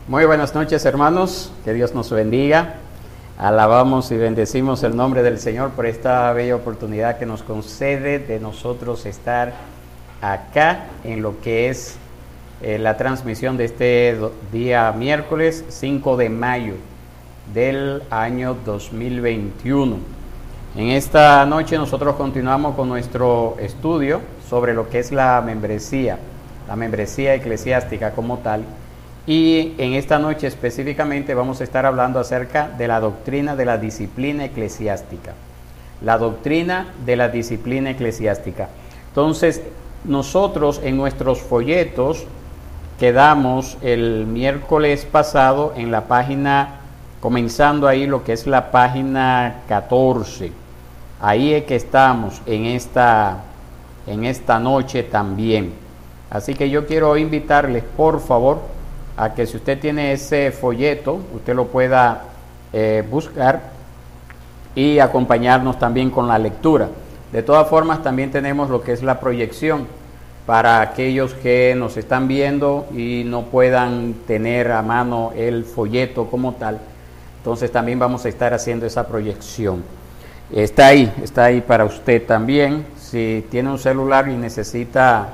Muy buenas noches, hermanos, que Dios nos bendiga. Alabamos y bendecimos el nombre del Señor por esta bella oportunidad que nos concede de nosotros estar acá en lo que es la transmisión de este día miércoles 5 de mayo del año 2021. En esta noche nosotros continuamos con nuestro estudio sobre lo que es la membresía eclesiástica como tal. Y en esta noche específicamente vamos a estar hablando acerca de la doctrina de la disciplina eclesiástica. La doctrina de la disciplina eclesiástica. Entonces, nosotros en nuestros folletos quedamos el miércoles pasado en la página, comenzando ahí lo que es la página 14. Ahí es que estamos en esta noche también. Así que yo quiero invitarles, por favor, a que si usted tiene ese folleto, usted lo pueda buscar y acompañarnos también con la lectura. De todas formas, también tenemos lo que es la proyección para aquellos que nos están viendo y no puedan tener a mano el folleto como tal. Entonces también vamos a estar haciendo esa proyección. Está ahí para usted también. Si tiene un celular y necesita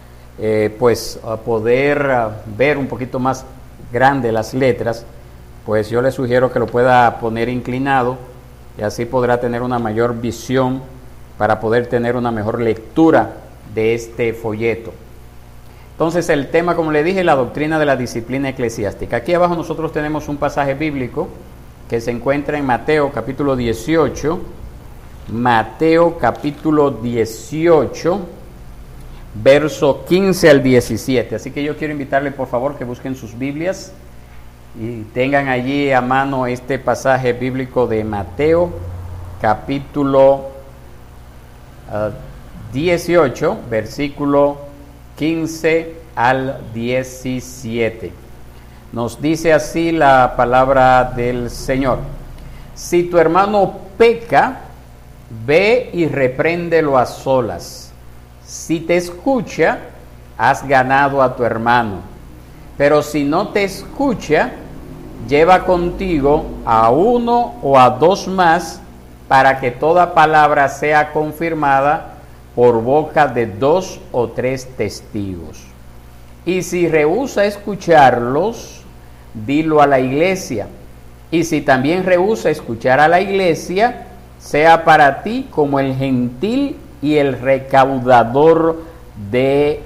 poder ver un poquito más grande las letras, pues yo le sugiero que lo pueda poner inclinado y así podrá tener una mayor visión para poder tener una mejor lectura de este folleto. Entonces el tema, como le dije, la doctrina de la disciplina eclesiástica. Aquí abajo nosotros tenemos un pasaje bíblico que se encuentra en Mateo capítulo 18, Mateo capítulo 18, verso 15 al 17. Así que yo quiero invitarle, por favor, que busquen sus Biblias y tengan allí a mano este pasaje bíblico de Mateo, capítulo 18, versículo 15 al 17. Nos dice así la palabra del Señor: si tu hermano peca, ve y repréndelo a solas. Si te escucha, has ganado a tu hermano. Pero si no te escucha, lleva contigo a uno o a dos más, para que toda palabra sea confirmada por boca de 2 o 3 testigos. Y si rehúsa escucharlos, dilo a la iglesia. Y si también rehúsa escuchar a la iglesia, sea para ti como el gentil y el recaudador de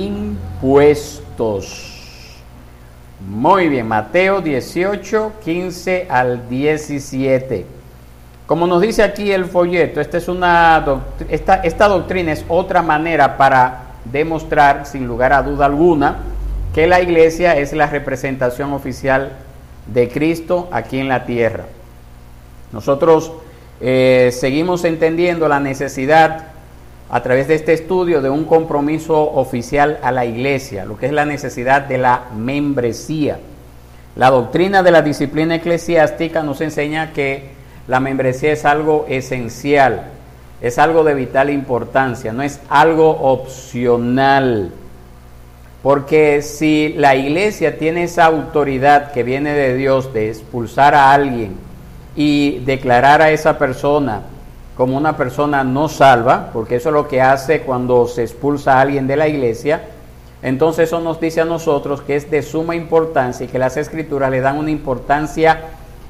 impuestos. Muy bien, Mateo 18, 15 al 17. Como nos dice aquí el folleto, esta doctrina es otra manera para demostrar, sin lugar a duda alguna, que la iglesia es la representación oficial de Cristo aquí en la tierra. Nosotros seguimos entendiendo la necesidad, a través de este estudio, de un compromiso oficial a la iglesia, lo que es la necesidad de la membresía. La doctrina de la disciplina eclesiástica nos enseña que la membresía es algo esencial, es algo de vital importancia, no es algo opcional. Porque si la iglesia tiene esa autoridad que viene de Dios de expulsar a alguien y declarar a esa persona como una persona no salva, porque eso es lo que hace cuando se expulsa a alguien de la iglesia, entonces eso nos dice a nosotros que es de suma importancia y que las escrituras le dan una importancia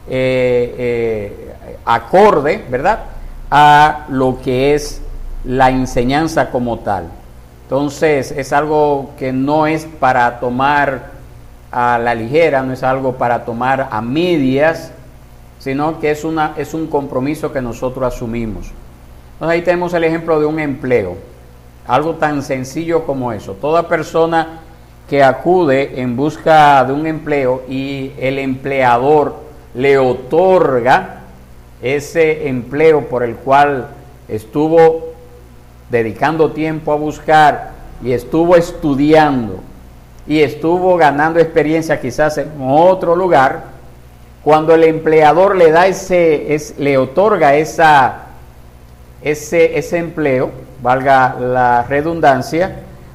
acorde, ¿verdad?, a lo que es la enseñanza como tal. Entonces es algo que no es para tomar a la ligera, no es algo para tomar a medias, sino que es un compromiso que nosotros asumimos. Entonces ahí tenemos el ejemplo de un empleo, algo tan sencillo como eso. Toda persona que acude en busca de un empleo y el empleador le otorga ese empleo por el cual estuvo dedicando tiempo a buscar y estuvo estudiando y estuvo ganando experiencia quizás en otro lugar, cuando el empleador le da le otorga ese empleo, valga la redundancia,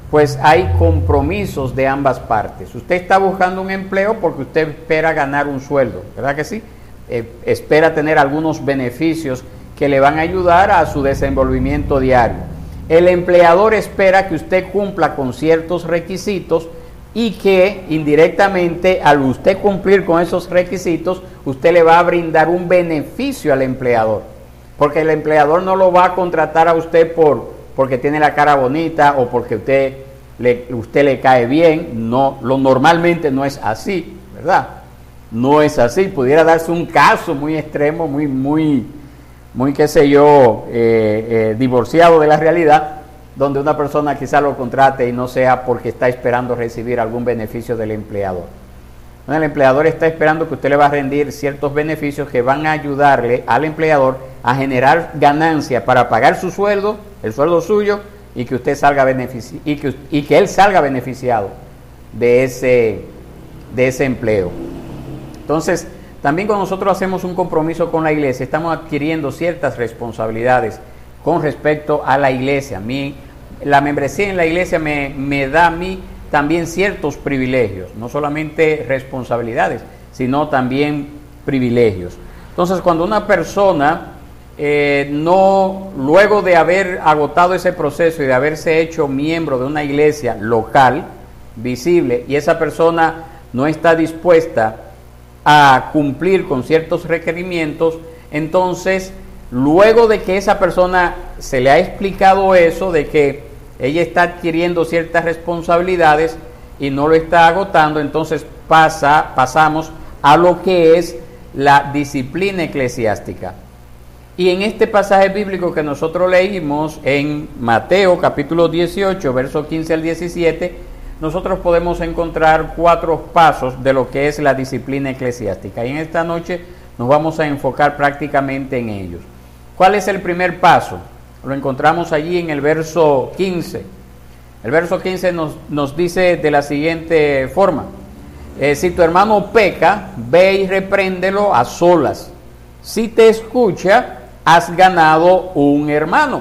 pues hay compromisos de ambas partes. Usted está buscando un empleo porque usted espera ganar un sueldo, ¿verdad que sí? Espera tener algunos beneficios que le van a ayudar a su desenvolvimiento diario. El empleador espera que usted cumpla con ciertos requisitos y que indirectamente, al usted cumplir con esos requisitos, usted le va a brindar un beneficio al empleador, porque el empleador no lo va a contratar a usted porque tiene la cara bonita o porque usted le cae bien. No, normalmente no es así, ¿verdad? No es así. Pudiera darse un caso muy extremo, muy qué sé yo, divorciado de la realidad, donde una persona quizá lo contrate y no sea porque está esperando recibir algún beneficio del empleador. Bueno, el empleador está esperando que usted le va a rendir ciertos beneficios que van a ayudarle al empleador a generar ganancia para pagar su sueldo, el sueldo suyo, y que usted salga y que él salga beneficiado de ese empleo. Entonces, también cuando nosotros hacemos un compromiso con la iglesia, estamos adquiriendo ciertas responsabilidades con respecto a la iglesia. La membresía en la iglesia me da a mí también ciertos privilegios, no solamente responsabilidades, sino también privilegios. Entonces, cuando una persona luego de haber agotado ese proceso y de haberse hecho miembro de una iglesia local, visible, y esa persona no está dispuesta a cumplir con ciertos requerimientos, entonces, luego de que esa persona se le ha explicado eso, de que ella está adquiriendo ciertas responsabilidades y no lo está agotando, entonces pasamos a lo que es la disciplina eclesiástica. Y en este pasaje bíblico que nosotros leímos en Mateo capítulo 18, versos 15 al 17, nosotros podemos encontrar 4 pasos de lo que es la disciplina eclesiástica. Y en esta noche nos vamos a enfocar prácticamente en ellos. ¿Cuál es el primer paso? Lo encontramos allí en el verso 15. El verso 15 nos dice de la siguiente forma: si tu hermano peca, ve y repréndelo a solas. Si te escucha, has ganado un hermano.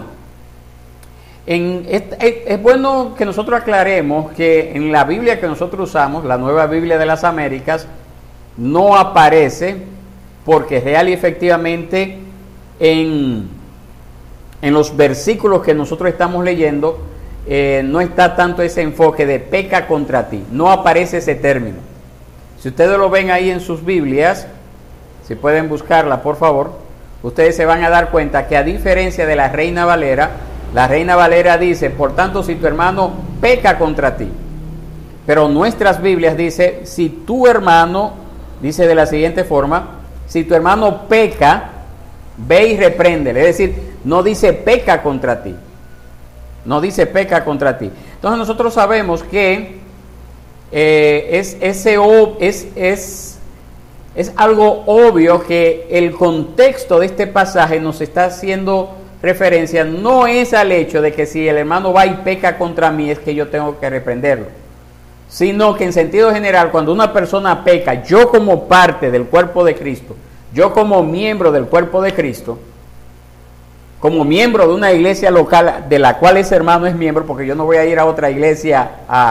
Es bueno que nosotros aclaremos que en la Biblia que nosotros usamos, la Nueva Biblia de las Américas, no aparece, porque real y efectivamente en los versículos que nosotros estamos leyendo, no está tanto ese enfoque de peca contra ti, no aparece ese término. Si ustedes lo ven ahí en sus Biblias, si pueden buscarla por favor, ustedes se van a dar cuenta que a diferencia de la Reina Valera dice, por tanto, si tu hermano peca contra ti. Pero nuestras Biblias dice, si tu hermano, dice de la siguiente forma, si tu hermano peca, ve y repréndele. Es decir, no dice peca contra ti. No dice peca contra ti. Entonces nosotros sabemos que es algo obvio que el contexto de este pasaje nos está haciendo referencia, no es al hecho de que si el hermano va y peca contra mí es que yo tengo que reprenderlo, sino que en sentido general, cuando una persona peca, yo como parte del cuerpo de Cristo, yo como miembro del cuerpo de Cristo, como miembro de una iglesia local de la cual ese hermano es miembro, porque yo no voy a ir a otra iglesia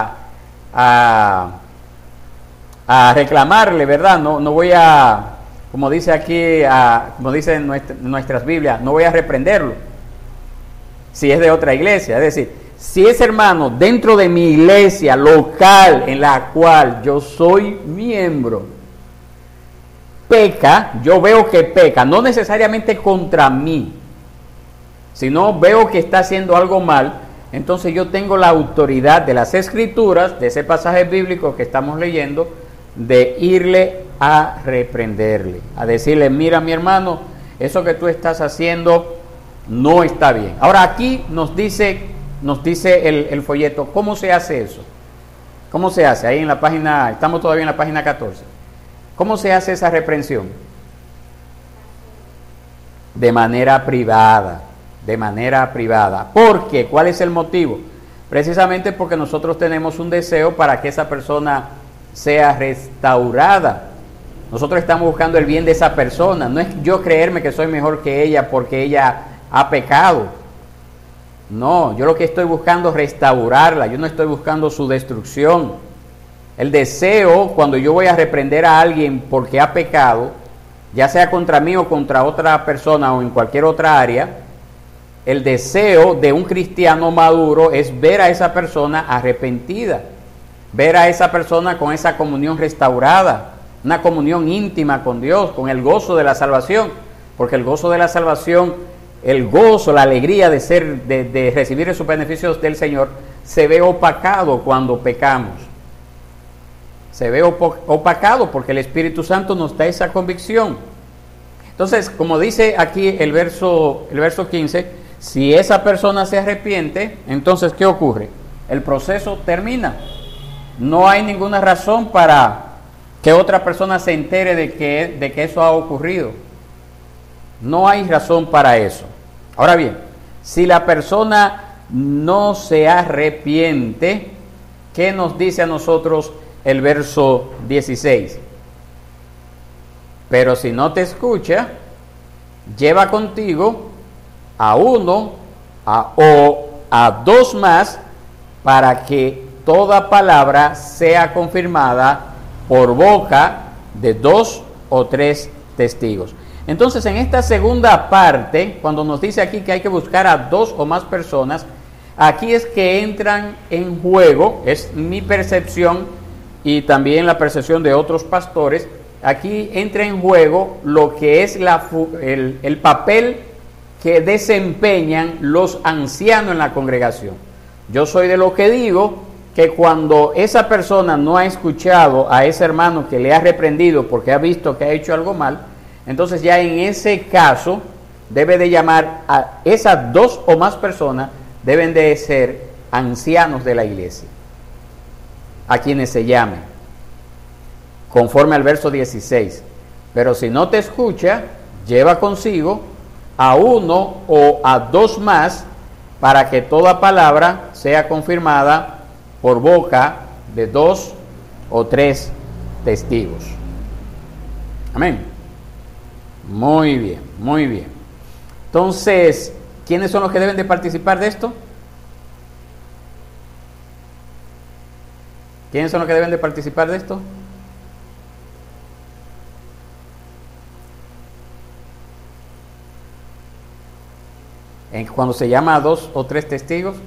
a reclamarle, ¿verdad? No voy a, como dice aquí, como dice en nuestras Biblias, no voy a reprenderlo si es de otra iglesia. Es decir, si ese hermano dentro de mi iglesia local en la cual yo soy miembro peca, yo veo que peca, no necesariamente contra mí, sino veo que está haciendo algo mal, entonces yo tengo la autoridad de las Escrituras, de ese pasaje bíblico que estamos leyendo, de irle a reprenderle, a decirle, mira mi hermano, eso que tú estás haciendo no está bien. Ahora aquí nos dice el folleto, ¿cómo se hace eso? ¿Cómo se hace? Ahí en la página, estamos todavía en la página 14. ¿Cómo se hace esa reprensión? De manera privada. ¿Por qué? ¿Cuál es el motivo? Precisamente porque nosotros tenemos un deseo para que esa persona sea restaurada. Nosotros estamos buscando el bien de esa persona. No es yo creerme que soy mejor que ella porque ella ha pecado. No, yo lo que estoy buscando es restaurarla, yo no estoy buscando su destrucción. El deseo, cuando yo voy a reprender a alguien porque ha pecado, ya sea contra mí o contra otra persona o en cualquier otra área, el deseo de un cristiano maduro es ver a esa persona arrepentida, ver a esa persona con esa comunión restaurada, una comunión íntima con Dios, con el gozo de la salvación, porque el gozo de la salvación, el gozo, la alegría de recibir esos beneficios del Señor, se ve opacado cuando pecamos. Se ve opacado porque el Espíritu Santo nos da esa convicción. Entonces, como dice aquí el verso 15, si esa persona se arrepiente, entonces ¿qué ocurre? El proceso termina. No hay ninguna razón para que otra persona se entere de que eso ha ocurrido. No hay razón para eso. Ahora bien, si la persona no se arrepiente, ¿qué nos dice a nosotros el verso 16? Pero si no te escucha, lleva contigo a uno o a dos más, para que toda palabra sea confirmada por boca de 2 o 3 testigos. Entonces, en esta segunda parte, cuando nos dice aquí que hay que buscar a 2 o más personas, aquí es que entran en juego, es mi percepción y también la percepción de otros pastores, aquí entra en juego lo que es el papel que desempeñan los ancianos en la congregación. Yo soy de lo que digo que cuando esa persona no ha escuchado a ese hermano que le ha reprendido porque ha visto que ha hecho algo mal, entonces ya en ese caso debe de llamar a esas 2 o más personas, deben de ser ancianos de la iglesia, a quienes se llamen, conforme al verso 16. Pero si no te escucha, lleva consigo a 1 o a 2 más, para que toda palabra sea confirmada por boca de 2 o 3 testigos. Amén. Muy bien, muy bien. Entonces, ¿quiénes son los que deben de participar de esto? ¿Quiénes son los que deben de participar de esto? Cuando se llama a 2 o 3 testigos,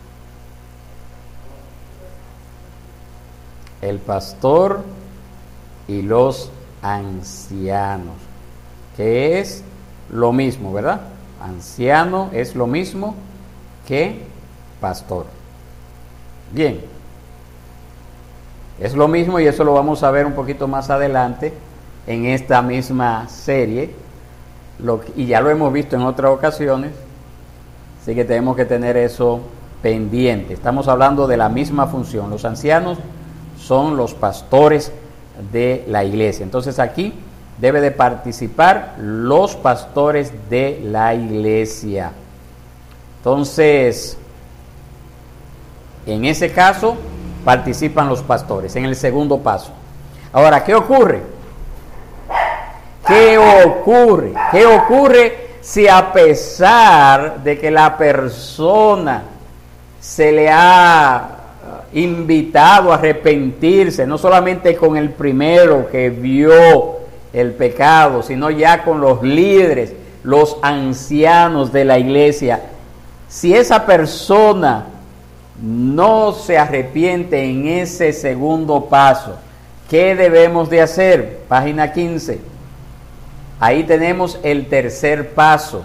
el pastor y los ancianos, que es lo mismo, ¿verdad? Anciano es lo mismo que pastor. Bien, es lo mismo y eso lo vamos a ver un poquito más adelante en esta misma serie, y ya lo hemos visto en otras ocasiones, así que tenemos que tener eso pendiente. Estamos hablando de la misma función. Los ancianos son los pastores de la iglesia. Entonces aquí debe de participar los pastores de la iglesia. Entonces, en ese caso, participan los pastores, en el segundo paso. Ahora, ¿qué ocurre? ¿Qué ocurre? ¿Qué ocurre si a pesar de que la persona se le ha invitado a arrepentirse, no solamente con el primero que vio el pecado, sino ya con los líderes, los ancianos de la iglesia? Si esa persona no se arrepiente en ese segundo paso, ¿qué debemos de hacer? Página 15. Ahí tenemos el tercer paso.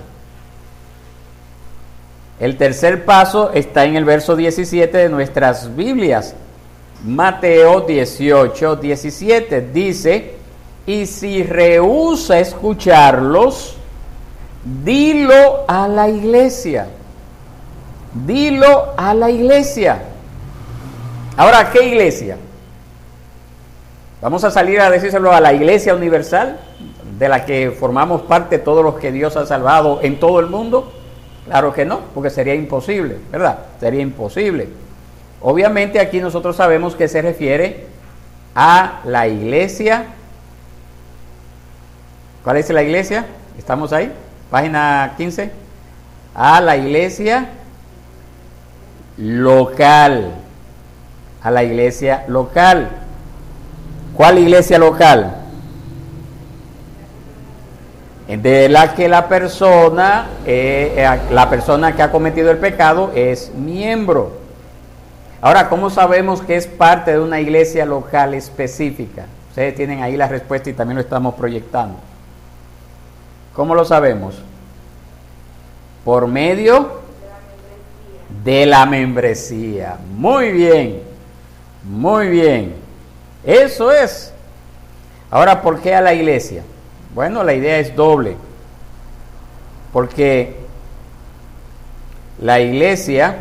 El tercer paso está en el verso 17 de nuestras Biblias. Mateo 18, 17 dice: y si rehúsa escucharlos, dilo a la iglesia. Dilo a la iglesia. Ahora, ¿qué iglesia? ¿Vamos a salir a decírselo a la iglesia universal, de la que formamos parte todos los que Dios ha salvado en todo el mundo? Claro que no, porque sería imposible, ¿verdad? Sería imposible. Obviamente aquí nosotros sabemos que se refiere a la iglesia. ¿Cuál es la iglesia? ¿Estamos ahí? Página 15. A la iglesia local. A la iglesia local. ¿Cuál iglesia local? De la que la persona que ha cometido el pecado es miembro. Ahora, ¿cómo sabemos que es parte de una iglesia local específica? Ustedes tienen ahí la respuesta y también lo estamos proyectando. ¿Cómo lo sabemos? Por medio de la membresía. Muy bien, muy bien. Eso es. Ahora, ¿por qué a la iglesia? Bueno, la idea es doble. Porque la iglesia,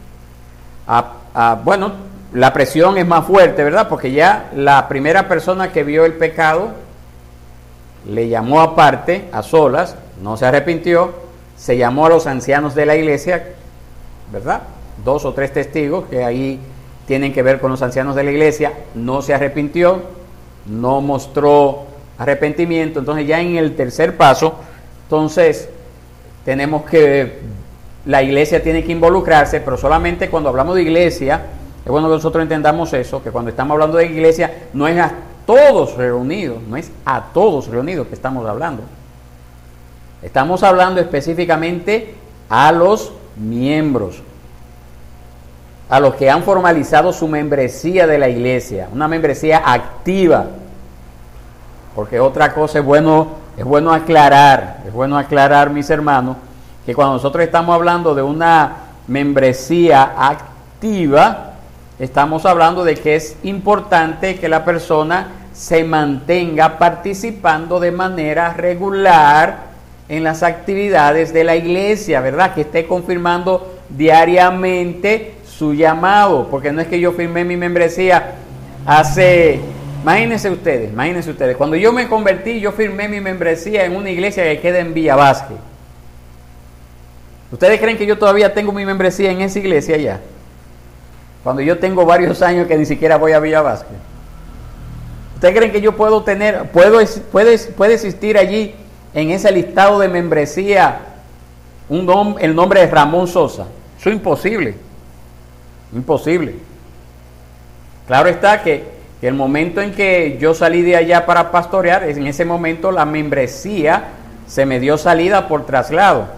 bueno, la presión es más fuerte, ¿verdad? Porque ya la primera persona que vio el pecado le llamó aparte, a solas, no se arrepintió, se llamó a los ancianos de la iglesia, ¿verdad? 2 o 3 testigos que ahí tienen que ver con los ancianos de la iglesia, no se arrepintió, no mostró arrepentimiento. Entonces ya en el tercer paso, entonces tenemos que, la iglesia tiene que involucrarse, pero solamente cuando hablamos de iglesia, es bueno que nosotros entendamos eso, que cuando estamos hablando de iglesia, no es a todos reunidos, no es a todos reunidos que estamos hablando. Estamos hablando específicamente a los miembros, a los que han formalizado su membresía de la iglesia, una membresía activa. Porque otra cosa es bueno aclarar, mis hermanos, que cuando nosotros estamos hablando de una membresía activa, estamos hablando de que es importante que la persona se mantenga participando de manera regular en las actividades de la iglesia, ¿verdad? Que esté confirmando diariamente su llamado, porque no es que yo firmé mi membresía imagínense ustedes, cuando yo me convertí, yo firmé mi membresía en una iglesia que queda en Villa Vázquez. ¿Ustedes creen que yo todavía tengo mi membresía en esa iglesia ya? Cuando yo tengo varios años que ni siquiera voy a Villa Vázquez. ¿Ustedes creen que yo puede existir allí en ese listado de membresía el nombre de Ramón Sosa? Eso es imposible. Imposible. Claro está que el momento en que yo salí de allá para pastorear, en ese momento la membresía se me dio salida por traslado.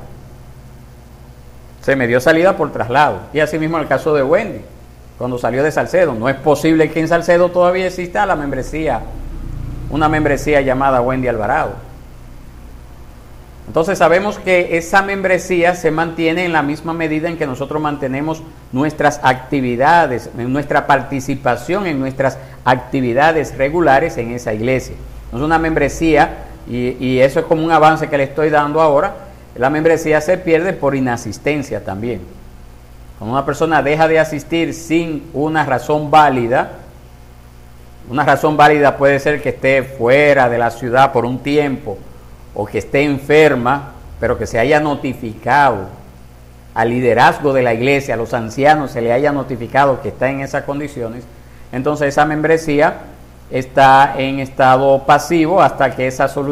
Y así mismo en el caso de Wendy, cuando salió de Salcedo. No es posible que en Salcedo todavía exista la membresía, una membresía llamada Wendy Alvarado. Entonces sabemos que esa membresía se mantiene en la misma medida en que nosotros mantenemos nuestras actividades, nuestra participación en nuestras actividades regulares en esa iglesia. No es una membresía, y eso es como un avance que le estoy dando ahora. La membresía se pierde por inasistencia también. Cuando una persona deja de asistir sin una razón válida puede ser que esté fuera de la ciudad por un tiempo, o que esté enferma, pero que se haya notificado al liderazgo de la iglesia, a los ancianos se le haya notificado que está en esas condiciones, entonces esa membresía está en estado pasivo hasta que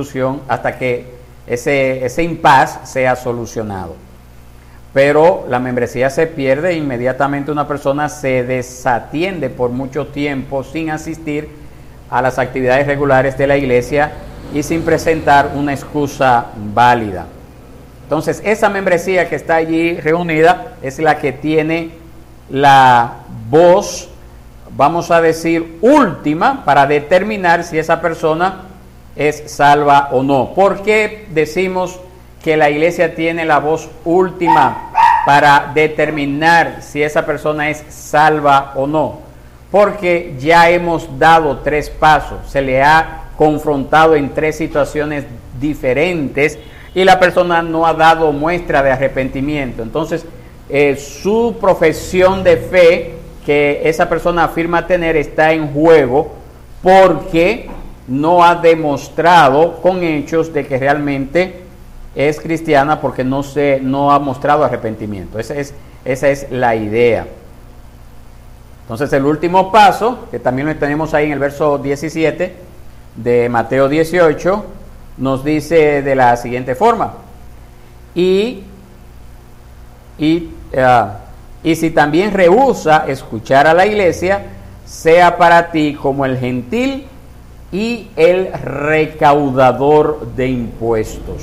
ese impasse sea solucionado. Pero la membresía se pierde e inmediatamente una persona se desatiende por mucho tiempo sin asistir a las actividades regulares de la iglesia y sin presentar una excusa válida. Entonces, esa membresía que está allí reunida es la que tiene la voz, vamos a decir, última para determinar si esa persona es salva o no. ¿Por qué decimos que la iglesia tiene la voz última para determinar si esa persona es salva o no? Porque ya hemos dado 3 pasos, se le ha confrontado en 3 situaciones diferentes y la persona no ha dado muestra de arrepentimiento. Entonces, su profesión de fe que esa persona afirma tener está en juego porque no ha demostrado con hechos de que realmente es cristiana, porque no ha mostrado arrepentimiento. Esa es la idea. Entonces, el último paso, que también lo tenemos ahí en el verso 17 de Mateo 18, nos dice de la siguiente forma: y Y si también rehúsa escuchar a la iglesia, sea para ti como el gentil y el recaudador de impuestos.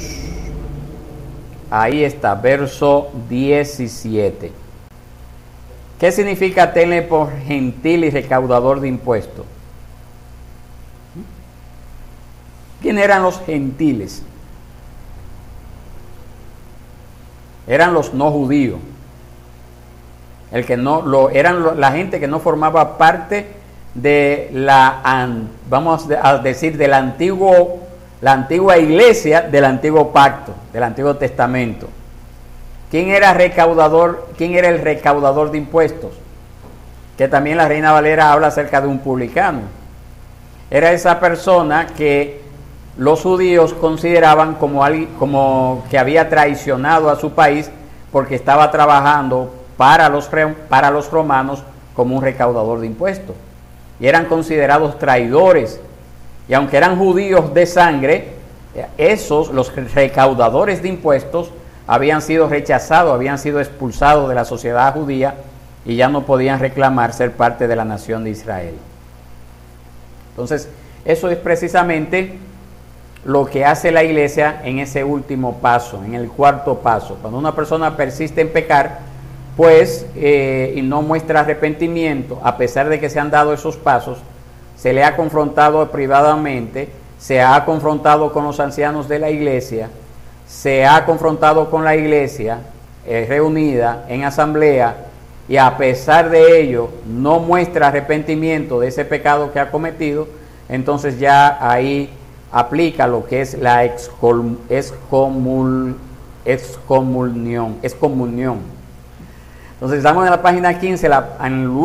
Ahí está, verso 17. ¿Qué significa tenle por gentil y recaudador de impuestos? ¿Quién eran los gentiles? Eran los no judíos. Eran la gente que no formaba parte de vamos a decir, la antigua iglesia del antiguo pacto, del antiguo testamento. ¿Quién era el recaudador de impuestos? Que también la Reina Valera habla acerca de un publicano. Era esa persona que los judíos consideraban como que había traicionado a su país porque estaba trabajando para los romanos como un recaudador de impuestos. Y eran considerados traidores. Y aunque eran judíos de sangre, los recaudadores de impuestos, habían sido rechazados, habían sido expulsados de la sociedad judía y ya no podían reclamar ser parte de la nación de Israel. Entonces, eso es precisamente lo que hace la iglesia en ese último paso, en el cuarto paso. Cuando una persona persiste en pecar, pues, y no muestra arrepentimiento, a pesar de que se han dado esos pasos, se le ha confrontado privadamente, se ha confrontado con los ancianos de la iglesia, se ha confrontado con la iglesia reunida en asamblea, y a pesar de ello no muestra arrepentimiento de ese pecado que ha cometido, entonces ya ahí aplica lo que es la excomunión. Entonces estamos en la página 15, en el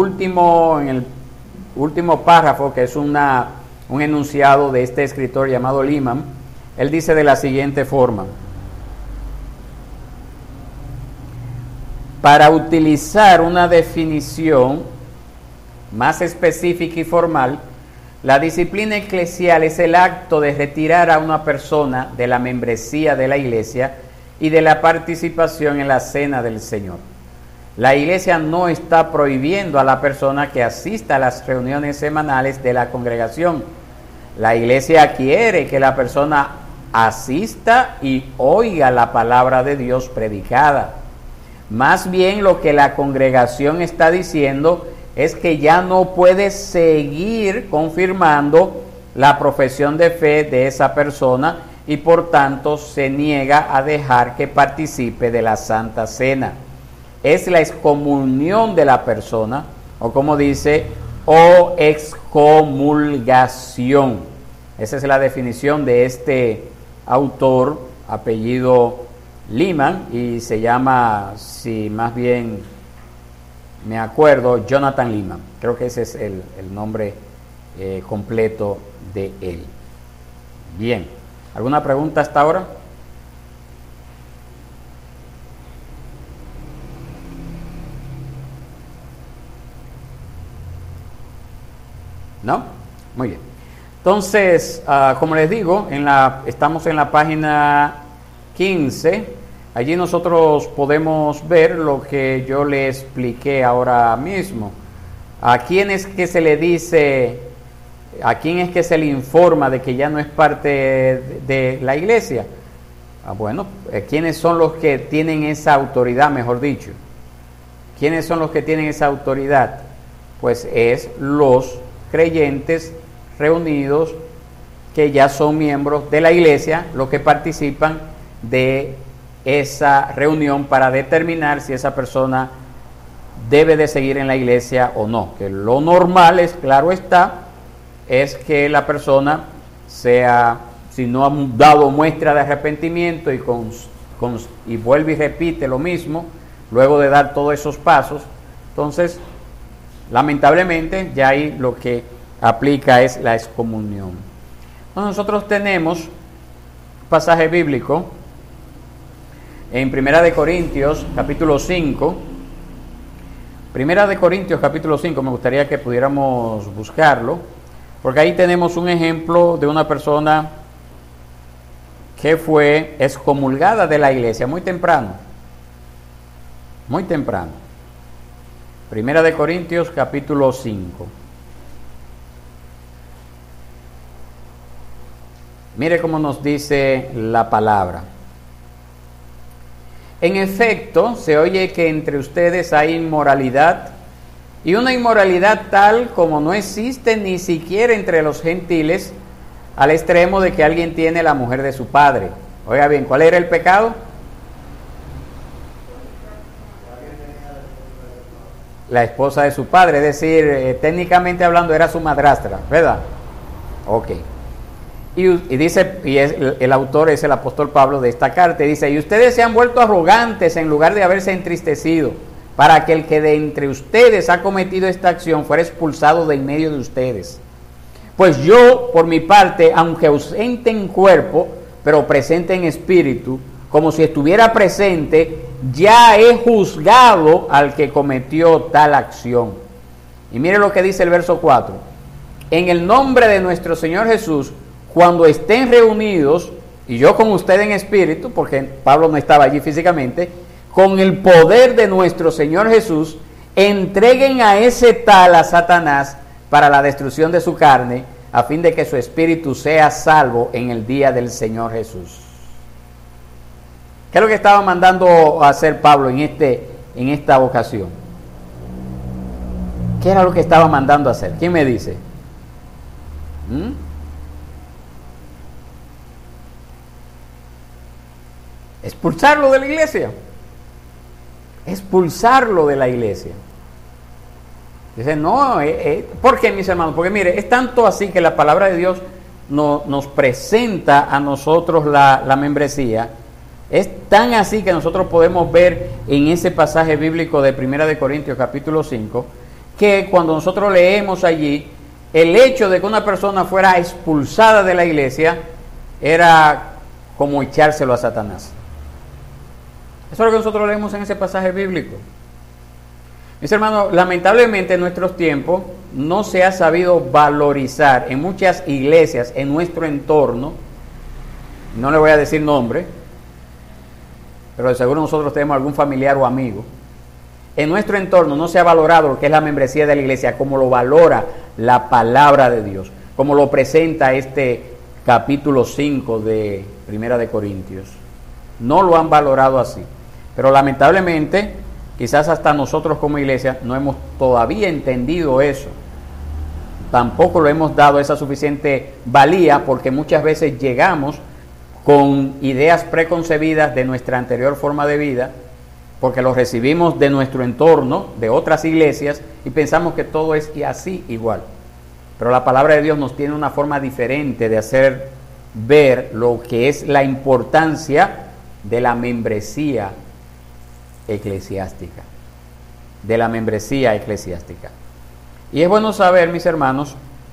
último párrafo, que es un enunciado de este escritor llamado Lehman. Él dice de la siguiente forma: para utilizar una definición más específica y formal, la disciplina eclesial es el acto de retirar a una persona de la membresía de la iglesia y de la participación en la cena del Señor. La iglesia no está prohibiendo a la persona que asista a las reuniones semanales de la congregación. La iglesia quiere que la persona asista y oiga la palabra de Dios predicada. Más bien, lo que la congregación está diciendo es que ya no puede seguir confirmando la profesión de fe de esa persona y por tanto se niega a dejar que participe de la Santa Cena. Es la excomunión de la persona, o como dice, o excomulgación. Esa es la definición de este autor, apellido Lehman, y se llama, si más bien me acuerdo, Jonathan Lehman. Creo que ese es el nombre completo de él. Bien, ¿alguna pregunta hasta ahora? ¿No? Muy bien. Entonces, como les digo, estamos en la página 15. Allí nosotros podemos ver lo que yo le expliqué ahora mismo. ¿A quién es que se le dice, a quién es que se le informa de que ya no es parte de la iglesia? Bueno, ¿quiénes son los que tienen esa autoridad, mejor dicho? ¿Quiénes son los que tienen esa autoridad? Pues es los creyentes reunidos que ya son miembros de la iglesia, los que participan de esa reunión para determinar si esa persona debe de seguir en la iglesia o no. Que lo normal es, claro está, es que la persona sea, si no ha dado muestra de arrepentimiento y vuelve y repite lo mismo, luego de dar todos esos pasos, entonces lamentablemente ya ahí lo que aplica es la excomunión. Entonces, nosotros tenemos un pasaje bíblico en Primera de Corintios capítulo 5. Primera de Corintios capítulo 5, me gustaría que pudiéramos buscarlo, porque ahí tenemos un ejemplo de una persona que fue excomulgada de la iglesia muy temprano. Primera de Corintios, capítulo 5. Mire cómo nos dice la palabra. En efecto, se oye que entre ustedes hay inmoralidad, y una inmoralidad tal como no existe ni siquiera entre los gentiles, al extremo de que alguien tiene la mujer de su padre. Oiga bien, ¿cuál era el pecado? La esposa de su padre, es decir, técnicamente hablando era su madrastra, ¿verdad? Ok. Y dice, el autor es el apóstol Pablo de esta carta, dice, y ustedes se han vuelto arrogantes en lugar de haberse entristecido, para que el que de entre ustedes ha cometido esta acción fuera expulsado de en medio de ustedes. Pues yo, por mi parte, aunque ausente en cuerpo, pero presente en espíritu, como si estuviera presente, ya he juzgado al que cometió tal acción. Y mire lo que dice el verso 4. En el nombre de nuestro Señor Jesús, cuando estén reunidos, y yo con usted en espíritu, porque Pablo no estaba allí físicamente, con el poder de nuestro Señor Jesús, entreguen a ese tal a Satanás para la destrucción de su carne, a fin de que su espíritu sea salvo en el día del Señor Jesús. ¿Qué es lo que estaba mandando a hacer Pablo en esta ocasión? ¿Qué era lo que estaba mandando a hacer? ¿Quién me dice? Expulsarlo de la iglesia. Expulsarlo de la iglesia. Dice, no, ¿por qué, mis hermanos? Porque mire, es tanto así que la palabra de Dios nos presenta a nosotros la membresía. Es tan así que nosotros podemos ver en ese pasaje bíblico de 1 de Corintios capítulo 5, que cuando nosotros leemos allí, el hecho de que una persona fuera expulsada de la iglesia era como echárselo a Satanás. Eso es lo que nosotros leemos en ese pasaje bíblico. Mis hermanos, lamentablemente en nuestros tiempos no se ha sabido valorizar en muchas iglesias en nuestro entorno, no le voy a decir nombre, pero de seguro nosotros tenemos algún familiar o amigo. En nuestro entorno no se ha valorado lo que es la membresía de la iglesia, como lo valora la palabra de Dios, como lo presenta este capítulo 5 de Primera de Corintios. No lo han valorado así. Pero lamentablemente, quizás hasta nosotros como iglesia no hemos todavía entendido eso. Tampoco lo hemos dado esa suficiente valía, porque muchas veces llegamos con ideas preconcebidas de nuestra anterior forma de vida, porque lo recibimos de nuestro entorno, de otras iglesias, y pensamos que todo es así igual. Pero la palabra de Dios nos tiene una forma diferente de hacer ver lo que es la importancia de la membresía eclesiástica. De la membresía eclesiástica. Y es bueno saber, mis hermanos,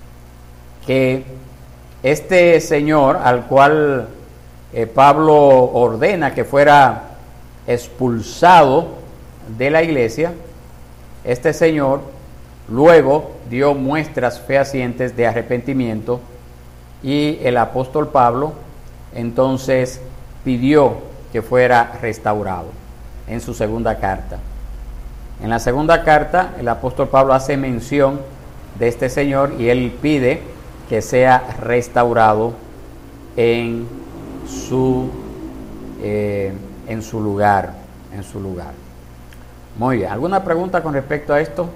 que este señor al cual Pablo ordena que fuera expulsado de la iglesia, este señor luego dio muestras fehacientes de arrepentimiento, y el apóstol Pablo entonces pidió que fuera restaurado en su segunda carta. En la segunda carta el apóstol Pablo hace mención de este señor y él pide que sea restaurado en su lugar. Muy bien, ¿alguna pregunta con respecto a esto?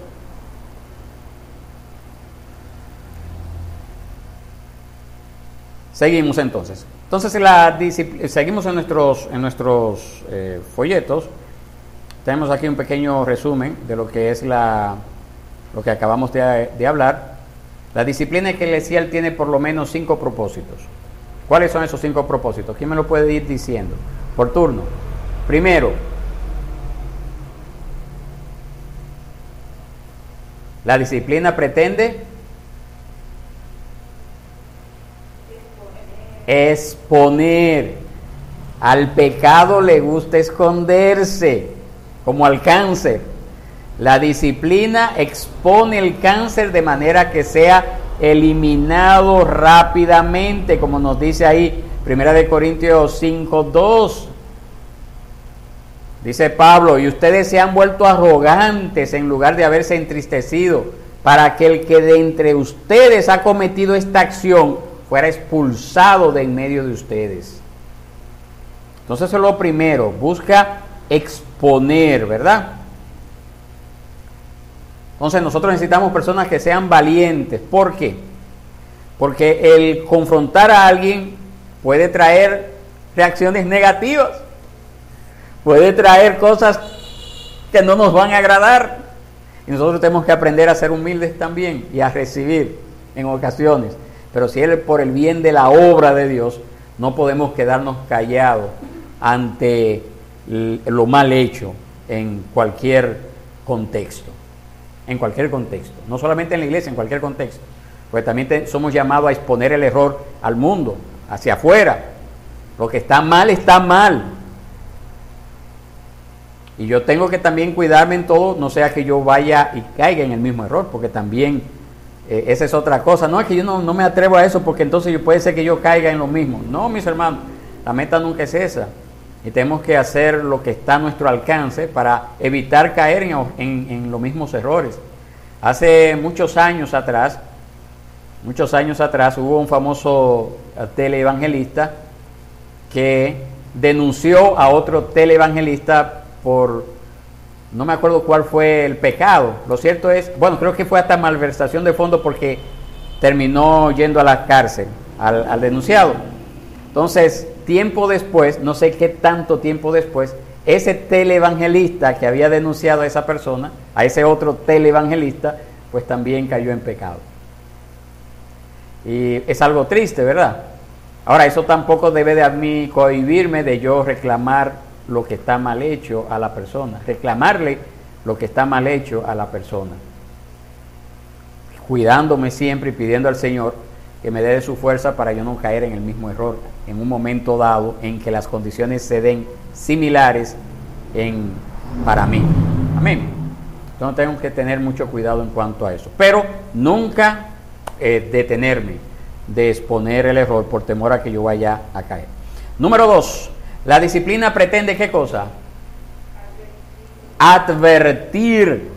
Seguimos entonces. Seguimos en nuestros folletos. Tenemos aquí un pequeño resumen de lo que es lo que acabamos de hablar. La disciplina eclesial tiene por lo menos 5 propósitos. ¿Cuáles son esos 5 propósitos? ¿Quién me lo puede ir diciendo? Por turno. Primero, la disciplina pretende exponer. Al pecado le gusta esconderse, como al cáncer. La disciplina expone el cáncer de manera que sea eliminado rápidamente, como nos dice ahí 1 Corintios 5:2. Dice Pablo, y ustedes se han vuelto arrogantes en lugar de haberse entristecido, para que el que de entre ustedes ha cometido esta acción fuera expulsado de en medio de ustedes. Entonces eso es lo primero, busca exponer, ¿verdad? Entonces nosotros necesitamos personas que sean valientes. ¿Por qué? Porque el confrontar a alguien puede traer reacciones negativas, puede traer cosas que no nos van a agradar. Y nosotros tenemos que aprender a ser humildes también y a recibir en ocasiones. Pero si es por el bien de la obra de Dios, no podemos quedarnos callados ante lo mal hecho en cualquier contexto. En cualquier contexto. No solamente en la iglesia, en cualquier contexto. Pues también somos llamados a exponer el error al mundo, hacia afuera. Lo que está mal, está mal. Y yo tengo que también cuidarme en todo, no sea que yo vaya y caiga en el mismo error, porque también esa es otra cosa. No es que yo no me atrevo a eso, porque entonces puede ser que yo caiga en lo mismo. No, mis hermanos, la meta nunca es esa. Y tenemos que hacer lo que está a nuestro alcance para evitar caer en los mismos errores. Hace muchos años atrás hubo un famoso teleevangelista que denunció a otro teleevangelista por, no me acuerdo cuál fue el pecado. Lo cierto es, creo que fue hasta malversación de fondos, porque terminó yendo a la cárcel al denunciado. Entonces, tiempo después, no sé qué tanto tiempo después, ese teleevangelista que había denunciado a esa persona, a ese otro teleevangelista, pues también cayó en pecado. Y es algo triste, ¿verdad? Ahora, eso tampoco debe de a mí cohibirme de yo reclamar lo que está mal hecho a la persona, reclamarle lo que está mal hecho a la persona, cuidándome siempre y pidiendo al Señor que me dé de su fuerza para yo no caer en el mismo error en un momento dado en que las condiciones se den similares para mí. Amén. Entonces tengo que tener mucho cuidado en cuanto a eso, pero nunca detenerme de exponer el error por temor a que yo vaya a caer. Número 2, la disciplina pretende ¿qué cosa? Advertir.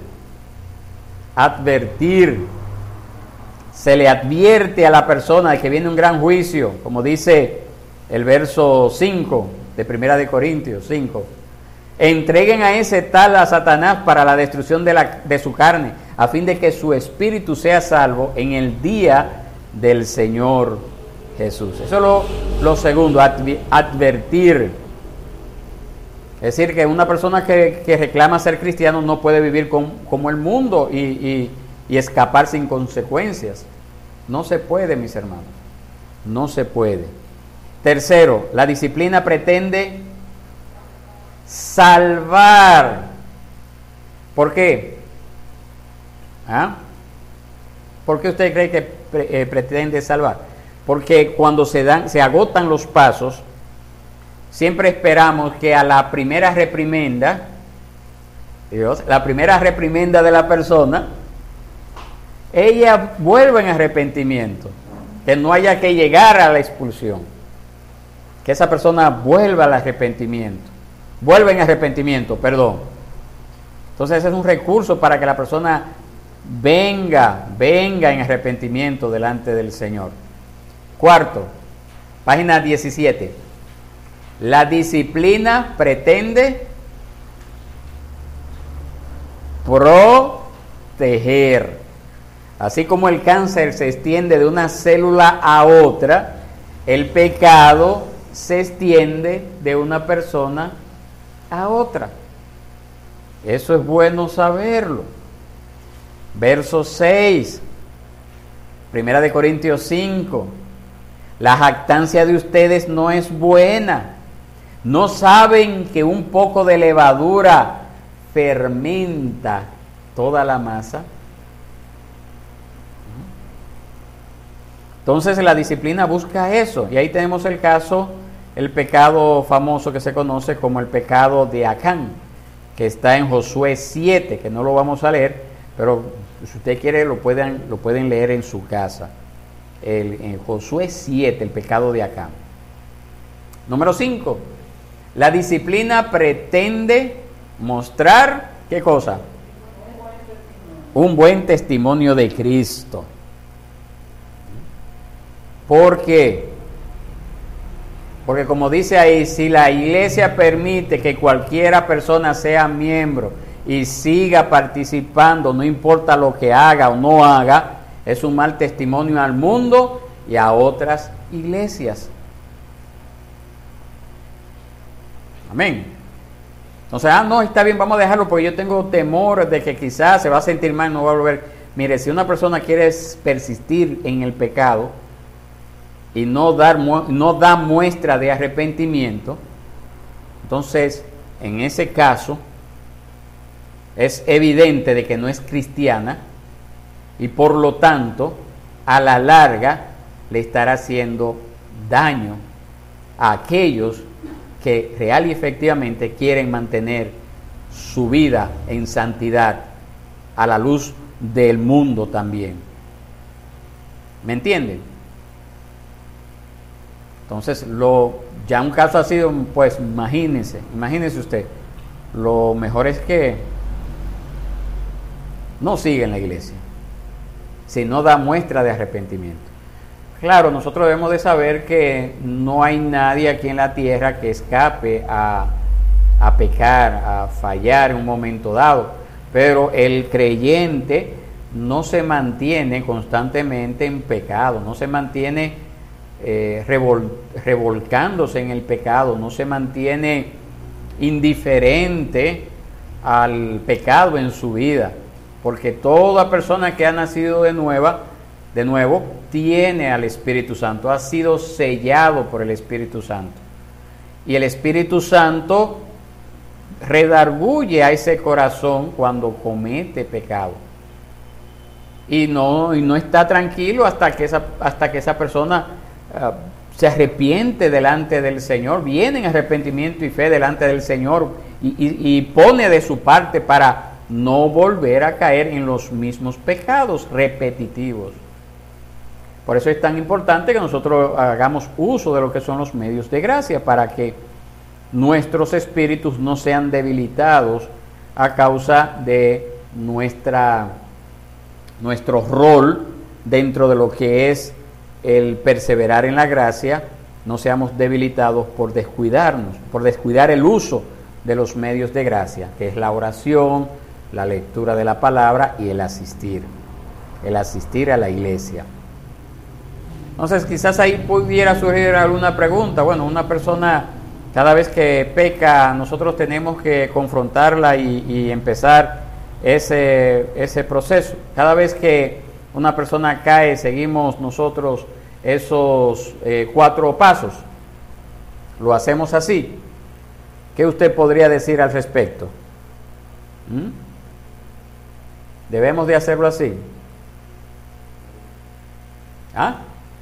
Se le advierte a la persona de que viene un gran juicio, como dice el verso 5 de 1 de Corintios 5. Entreguen a ese tal a Satanás para la destrucción de su carne, a fin de que su espíritu sea salvo en el día del Señor Jesús. Eso es lo segundo, advertir. Es decir, que una persona que reclama ser cristiano no puede vivir como el mundo y escapar sin consecuencias. No se puede, mis hermanos. No se puede. Tercero, la disciplina pretende salvar. ¿Por qué? ¿Por qué usted cree que pretende salvar? Porque cuando se agotan los pasos, siempre esperamos que a la primera reprimenda, la primera reprimenda de la persona, ella vuelva en arrepentimiento, que no haya que llegar a la expulsión, que esa persona vuelva en arrepentimiento. Entonces ese es un recurso para que la persona venga en arrepentimiento delante del Señor. Cuarto, página 17. La disciplina pretende proteger. Así como el cáncer se extiende de una célula a otra, el pecado se extiende de una persona a otra. Eso es bueno saberlo. Verso 6, 1 de Corintios 5. La jactancia de ustedes no es buena. ¿No saben que un poco de levadura fermenta toda la masa? Entonces la disciplina busca eso. Y ahí tenemos el caso, el pecado famoso que se conoce como el pecado de Acán, que está en Josué 7, que no lo vamos a leer, pero si usted quiere lo pueden leer en su casa. En Josué 7, el pecado de Acán. Número 5. La disciplina pretende mostrar, ¿qué cosa? Un buen testimonio de Cristo. ¿Por qué? Porque como dice ahí, si la iglesia permite que cualquiera persona sea miembro y siga participando, no importa lo que haga o no haga, es un mal testimonio al mundo y a otras iglesias. Amén. Entonces, no, está bien, vamos a dejarlo porque yo tengo temor de que quizás se va a sentir mal, no va a volver. Mire, si una persona quiere persistir en el pecado y no da muestra de arrepentimiento, entonces, en ese caso, es evidente de que no es cristiana y por lo tanto, a la larga, le estará haciendo daño a aquellos que real y efectivamente quieren mantener su vida en santidad a la luz del mundo también. ¿Me entienden? Entonces, ya un caso así, pues imagínese usted, lo mejor es que no siga en la iglesia, si no da muestra de arrepentimiento. Claro, nosotros debemos de saber que no hay nadie aquí en la tierra que escape a pecar, a fallar en un momento dado, pero el creyente no se mantiene constantemente en pecado, no se mantiene revolcándose en el pecado, no se mantiene indiferente al pecado en su vida, porque toda persona que ha nacido de nuevo, tiene al Espíritu Santo, ha sido sellado por el Espíritu Santo. Y el Espíritu Santo redarguye a ese corazón cuando comete pecado. Y no está tranquilo hasta que esa persona se arrepiente delante del Señor, viene en arrepentimiento y fe delante del Señor y pone de su parte para no volver a caer en los mismos pecados repetitivos. Por eso es tan importante que nosotros hagamos uso de lo que son los medios de gracia para que nuestros espíritus no sean debilitados a causa de nuestro rol dentro de lo que es el perseverar en la gracia, no seamos debilitados por descuidarnos, por descuidar el uso de los medios de gracia, que es la oración, la lectura de la palabra y el asistir a la iglesia. Entonces quizás ahí pudiera surgir alguna pregunta. Bueno, una persona cada vez que peca, nosotros tenemos que confrontarla y empezar ese proceso. Cada vez que una persona cae, seguimos nosotros esos 4 pasos. Lo hacemos así. ¿Qué usted podría decir al respecto? ¿Debemos de hacerlo así? ¿Ah?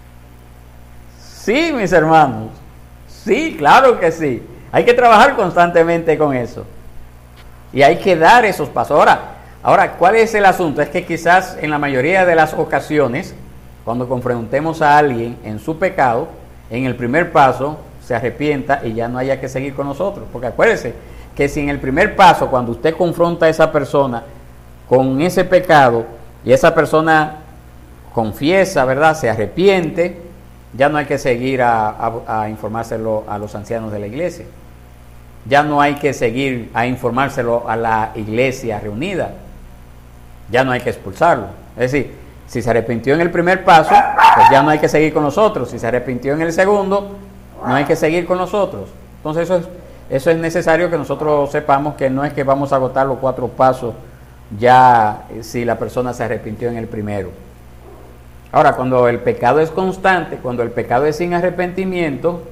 Sí, mis hermanos. Sí, claro que sí. Hay que trabajar constantemente con eso. Y hay que dar esos pasos. Ahora, ¿cuál es el asunto? Es que quizás en la mayoría de las ocasiones, cuando confrontemos a alguien en su pecado, en el primer paso se arrepienta y ya no haya que seguir con nosotros. Porque acuérdese que si en el primer paso, cuando usted confronta a esa persona con ese pecado y esa persona confiesa, ¿verdad?, se arrepiente, ya no hay que seguir a informárselo a los ancianos de la iglesia. Ya no hay que seguir a informárselo a la iglesia reunida. Ya no hay que expulsarlo. Es decir, si se arrepintió en el primer paso, pues ya no hay que seguir con nosotros. Si se arrepintió en el segundo, no hay que seguir con nosotros. Entonces eso es necesario que nosotros sepamos, que no es que vamos a agotar los 4 pasos ya si la persona se arrepintió en el primero. Ahora, cuando el pecado es constante, cuando el pecado es sin arrepentimiento,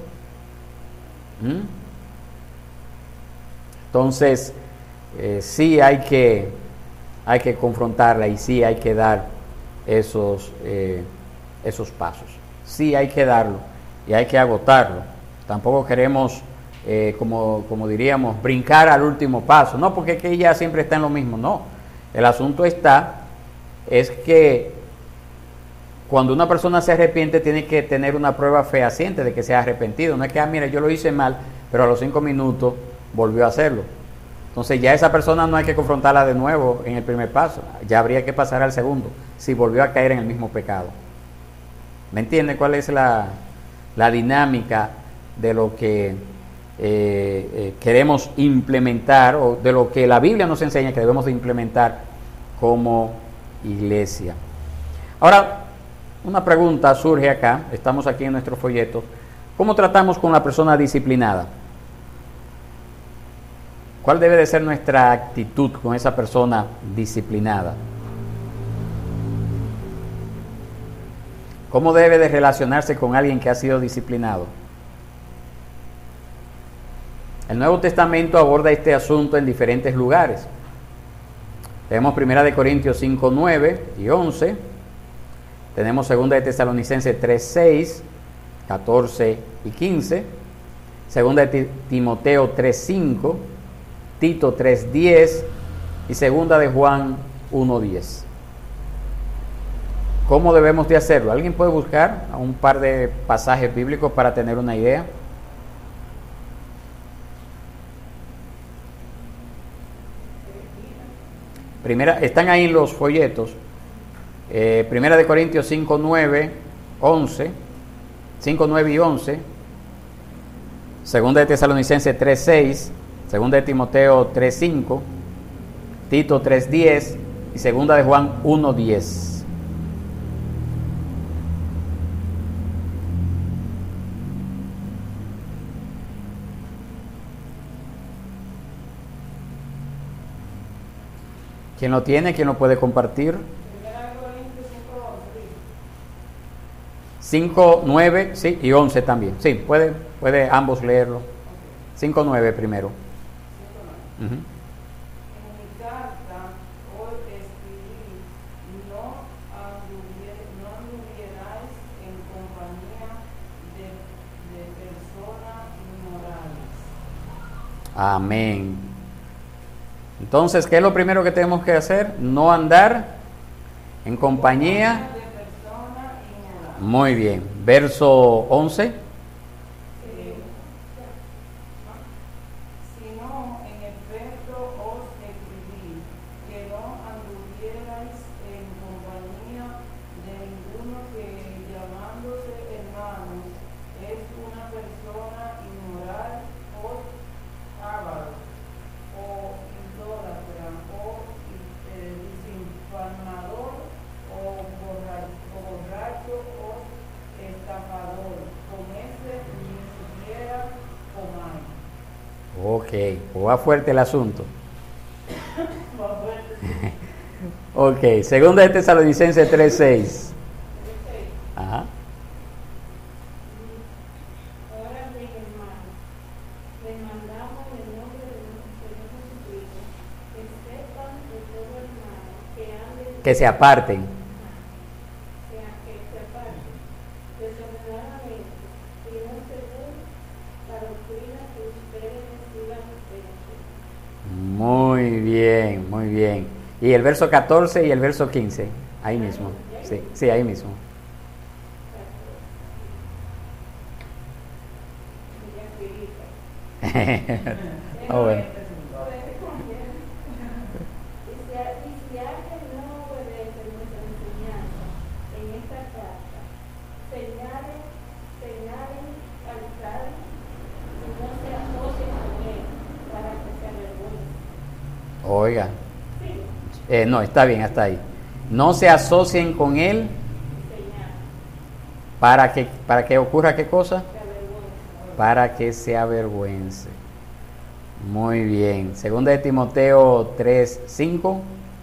entonces sí hay que confrontarla y sí hay que dar esos pasos. Sí hay que darlo y hay que agotarlo. Tampoco queremos, como diríamos, brincar al último paso. No, porque es que ella siempre está en lo mismo. No, el asunto es que cuando una persona se arrepiente tiene que tener una prueba fehaciente de que se ha arrepentido. No es que, mira, yo lo hice mal, pero a los 5 minutos volvió a hacerlo. Entonces ya esa persona no hay que confrontarla de nuevo en el primer paso, ya habría que pasar al segundo, si volvió a caer en el mismo pecado. ¿Me entiende cuál es la dinámica de lo que queremos implementar, o de lo que la Biblia nos enseña que debemos de implementar como iglesia? Ahora, una pregunta surge acá, estamos aquí en nuestro folleto. ¿Cómo tratamos con la persona disciplinada? ¿Cuál debe de ser nuestra actitud con esa persona disciplinada? ¿Cómo debe de relacionarse con alguien que ha sido disciplinado? El Nuevo Testamento aborda este asunto en diferentes lugares. Tenemos 1 Corintios 5, 9 y 11. Tenemos 2 Tesalonicenses 3, 6, 14 y 15. 2 Timoteo 3, 5. Tito 3, 10. Y 2 Juan 1, 10. ¿Cómo debemos de hacerlo? ¿Alguien puede buscar un par de pasajes bíblicos para tener una idea? Están ahí en los folletos. 1 Corintios 5, 9, 11. 5, 9 y 11. 2 Tesalonicenses 3, 6. 2 Timoteo 3, 5. Tito 3, 10. Y 2 Juan 1, 10. ¿Quién lo tiene? ¿Quién lo puede compartir? 5, 9, sí, y 11 también. Sí, puede ambos leerlo. 5, 9 primero. Uh-huh. En mi carta os escribí, no anduvierais en compañía de personas inmorales. Amén. Entonces, ¿qué es lo primero que tenemos que hacer? No andar en compañía de personas inmorales. Muy bien. Verso 11. Sino en efecto os escribí que no anduvierais en compañía de ninguno que llamándose hermanos es una persona inmoral o avaro o idólatra o desinformador o borracho o estafador. Con ese ni siquiera comáis. Ok, pues va fuerte el asunto. Ok, 2 Tesalonicenses 3, 6. Ajá. Ahora bien, hermanos, les mandamos en el nombre de nuestro Señor Jesucristo que sepan de todo hermano que anden Que se aparten. que se aparten desordenadamente y no según la doctrina que ustedes sigan ustedes. Muy bien, muy bien. Y el verso 14 y el verso 15. Ahí mismo. Sí, sí, ahí mismo. Ah, bueno. Y si alguien no obedece nuestra enseñanza en esta carta, señalen al tal y no se asocien con él para que se avergüence. Oiga. Sí, No, está bien, hasta ahí. No se asocien con él señal, para que ocurra qué cosa. se avergüence. Para que se avergüence. Muy bien. 2 Timoteo 3, 5.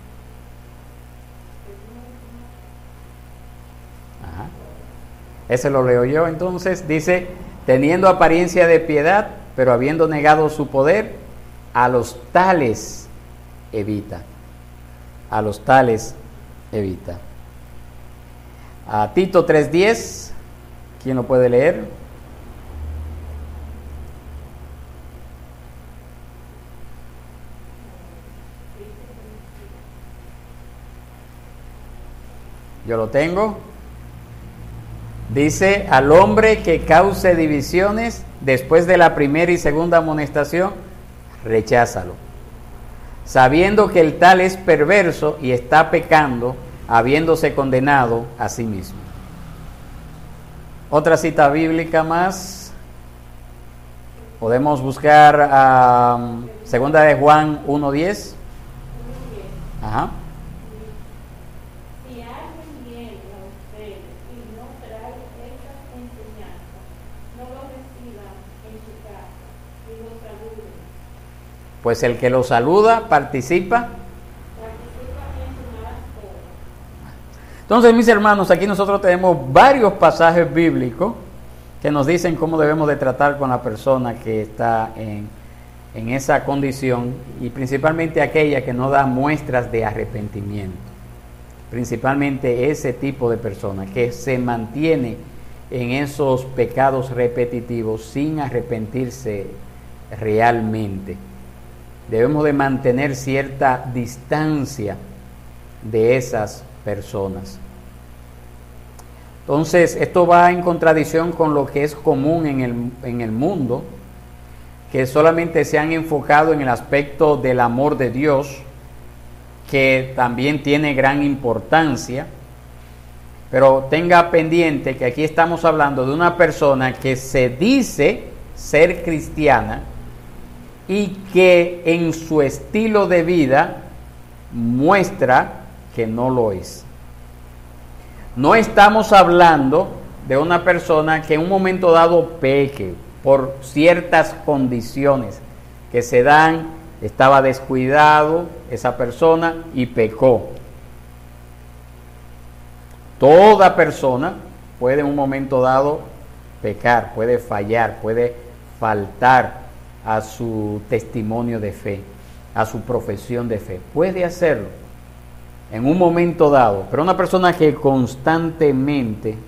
Ajá. Ese lo leo yo entonces. Dice, teniendo apariencia de piedad, pero habiendo negado su poder, a los tales evita. A los tales evita. A Tito 3:10, ¿quién lo puede leer? Yo lo tengo. Dice, al hombre que cause divisiones después de la primera y segunda amonestación, recházalo, sabiendo que el tal es perverso y está pecando, habiéndose condenado a sí mismo. Otra cita bíblica más. Podemos buscar segunda de Juan 1:10. Ajá. Si alguien viene a ustedes y no trae estas enseñanzas, no lo reciban en su casa y lo saluden. Pues el que lo saluda participa. Participa en su malas obras. Entonces, mis hermanos, aquí nosotros tenemos varios pasajes bíblicos que nos dicen cómo debemos de tratar con la persona que está en esa condición, y principalmente aquella que no da muestras de arrepentimiento. Principalmente ese tipo de persona que se mantiene en esos pecados repetitivos sin arrepentirse realmente. Debemos de mantener cierta distancia de esas personas. Entonces, esto va en contradicción con lo que es común en el mundo, que solamente se han enfocado en el aspecto del amor de Dios, que también tiene gran importancia, pero tenga pendiente que aquí estamos hablando de una persona que se dice ser cristiana y que en su estilo de vida muestra que no lo es. No estamos hablando de una persona que en un momento dado peque por ciertas condiciones que se dan, estaba descuidado esa persona y pecó. Toda persona puede en un momento dado pecar, puede fallar, puede faltar a su testimonio de fe, a su profesión de fe. Puede hacerlo en un momento dado, pero una persona que constantemente,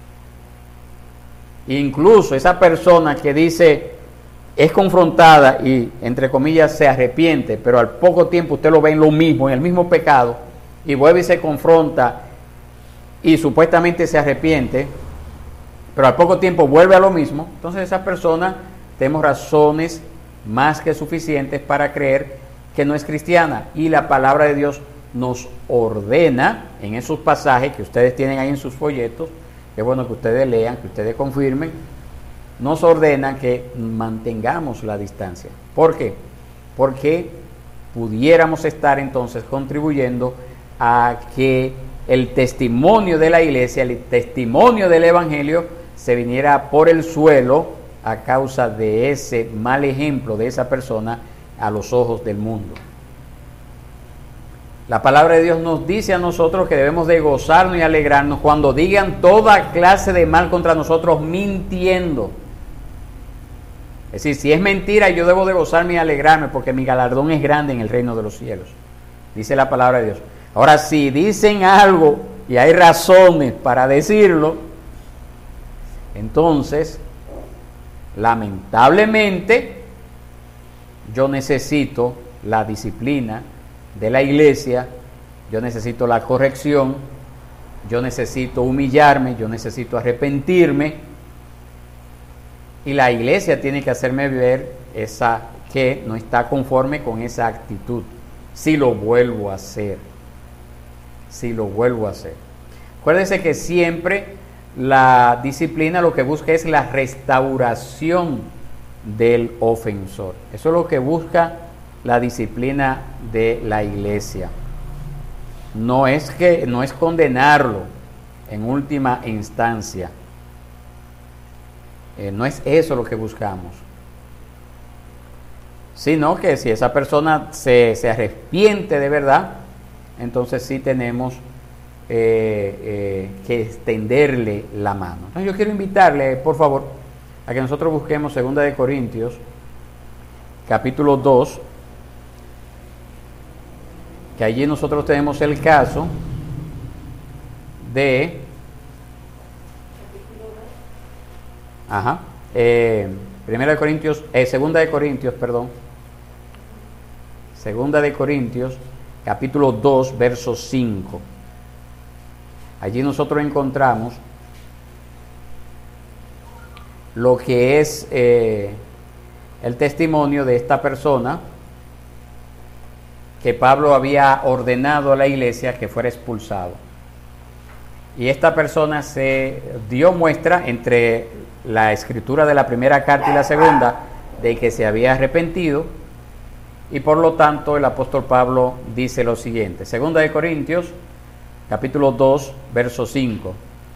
incluso esa persona que dice es confrontada y entre comillas se arrepiente, pero al poco tiempo usted lo ve en lo mismo, en el mismo pecado, y vuelve y se confronta y supuestamente se arrepiente, pero al poco tiempo vuelve a lo mismo, entonces esa persona tenemos razones más que suficientes para creer que no es cristiana, y la palabra de Dios nos ordena en esos pasajes que ustedes tienen ahí en sus folletos, que es bueno que ustedes lean, que ustedes confirmen, nos ordena que mantengamos la distancia. ¿Por qué? Porque pudiéramos estar entonces contribuyendo a que el testimonio de la iglesia, el testimonio del evangelio se viniera por el suelo a causa de ese mal ejemplo de esa persona a los ojos del mundo. La palabra de Dios nos dice a nosotros que debemos de gozarnos y alegrarnos cuando digan toda clase de mal contra nosotros mintiendo. Es decir, si es mentira, yo debo de gozarme y alegrarme porque mi galardón es grande en el reino de los cielos. Dice la palabra de Dios. Ahora, si dicen algo y hay razones para decirlo, entonces, lamentablemente, yo necesito la disciplina de la iglesia, yo necesito la corrección, yo necesito humillarme, yo necesito arrepentirme, y la iglesia tiene que hacerme ver que no está conforme con esa actitud, si lo vuelvo a hacer. Acuérdense que siempre la disciplina lo que busca es la restauración del ofensor. Eso es lo que busca la disciplina de la iglesia. No es condenarlo en última instancia. No es eso lo que buscamos. Sino que si esa persona se arrepiente de verdad, entonces sí tenemos que extenderle la mano. Entonces yo quiero invitarle, por favor, a que nosotros busquemos 2 de Corintios, capítulo 2, que allí nosotros tenemos el caso de 2 de Corintios, capítulo 2, verso 5. Allí nosotros encontramos lo que es el testimonio de esta persona que Pablo había ordenado a la iglesia que fuera expulsado. Y esta persona se dio muestra entre la escritura de la primera carta y la segunda de que se había arrepentido, y por lo tanto el apóstol Pablo dice lo siguiente, 2 de Corintios, capítulo 2, verso 5,